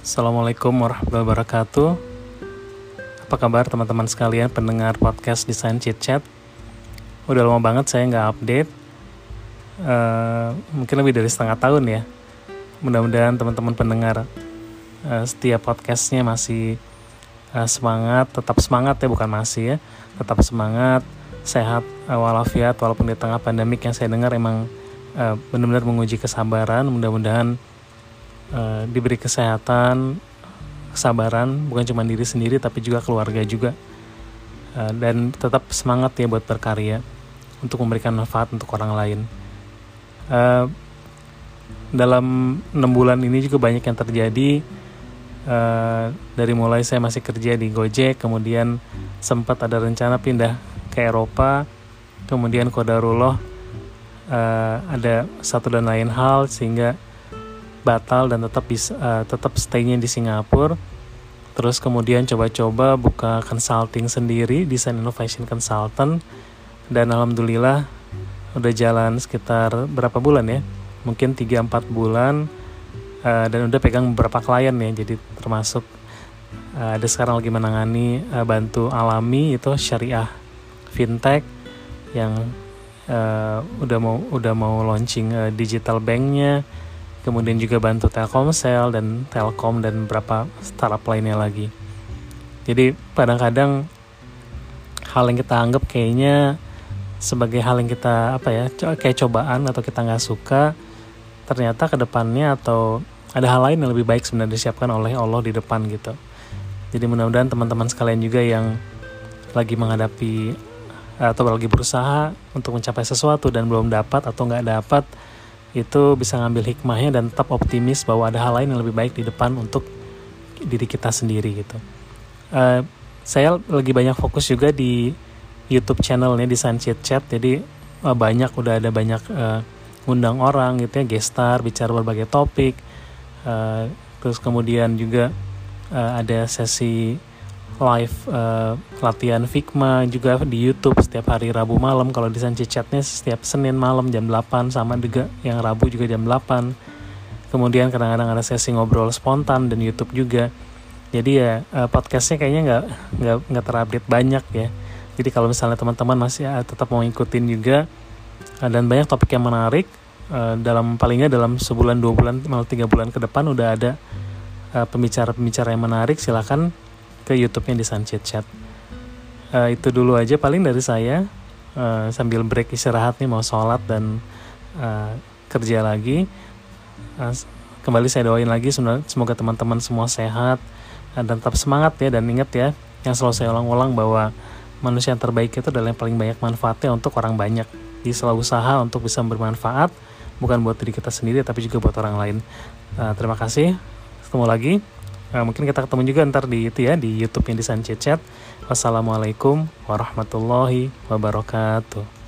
Assalamualaikum warahmatullahi wabarakatuh. Apa kabar teman-teman sekalian pendengar podcast Desain Chit Chat? Udah lama banget saya nggak update. Mungkin lebih dari setengah tahun ya. Mudah-mudahan teman-teman pendengar setiap podcastnya masih tetap semangat ya, bukan masih ya, tetap semangat, sehat walafiat walaupun di tengah pandemik yang saya dengar emang benar-benar menguji kesabaran. Mudah-mudahan diberi kesehatan, kesabaran, bukan cuma diri sendiri tapi juga keluarga juga, dan tetap semangat ya buat berkarya untuk memberikan manfaat untuk orang lain. Dalam 6 bulan ini juga banyak yang terjadi, dari mulai saya masih kerja di Gojek, kemudian sempat ada rencana pindah ke Eropa, kemudian qadarullah ada satu dan lain hal sehingga batal dan tetap stay-nya di Singapura. Terus kemudian coba-coba buka consulting sendiri, design innovation consultant, dan alhamdulillah udah jalan sekitar berapa bulan ya, mungkin 3-4 bulan, dan udah pegang beberapa klien ya. Jadi termasuk ada sekarang lagi menangani Bantu Alami, itu syariah fintech yang udah mau launching digital banknya. Kemudian juga bantu Telkomsel dan Telkom dan beberapa startup lainnya lagi. Jadi kadang-kadang hal yang kita anggap kayaknya sebagai hal yang kita kayak cobaan atau kita nggak suka, ternyata ke depannya atau ada hal lain yang lebih baik sebenarnya disiapkan oleh Allah di depan gitu. Jadi mudah-mudahan teman-teman sekalian juga yang lagi menghadapi atau lagi berusaha untuk mencapai sesuatu dan belum dapat atau nggak dapat, itu bisa ngambil hikmahnya dan tetap optimis bahwa ada hal lain yang lebih baik di depan untuk diri kita sendiri gitu. Saya lagi banyak fokus juga di YouTube channelnya Desain Chit Chat. Jadi udah ada banyak undang orang gitu ya, guest star, bicara berbagai topik. Terus kemudian juga ada sesi live latihan Figma juga di YouTube setiap hari Rabu malam. Kalau Desain Chit Chatnya setiap Senin malam jam 8, sama juga yang Rabu juga jam 8. Kemudian kadang-kadang ada sesi ngobrol spontan dan YouTube juga. Jadi ya podcastnya kayaknya nggak terupdate banyak ya. Jadi kalau misalnya teman-teman masih tetap mau ikutin juga, dan banyak topik yang menarik, palingnya dalam sebulan, 2 bulan, malah 3 bulan ke depan udah ada pembicara-pembicara yang menarik, silakan ke YouTube-nya Desain Chit Chat. Itu dulu aja paling dari saya, sambil break istirahat nih, mau sholat dan kerja lagi. Kembali saya doain lagi semoga teman-teman semua sehat dan tetap semangat ya. Dan ingat ya, yang selalu saya ulang-ulang bahwa manusia yang terbaik itu adalah yang paling banyak manfaatnya untuk orang banyak. Jadi selalu usaha untuk bisa bermanfaat, bukan buat diri kita sendiri tapi juga buat orang lain. Terima kasih, ketemu lagi. Mungkin kita ketemu juga ntar di YouTube yang Desain Chit Chat. Wassalamualaikum warahmatullahi wabarakatuh.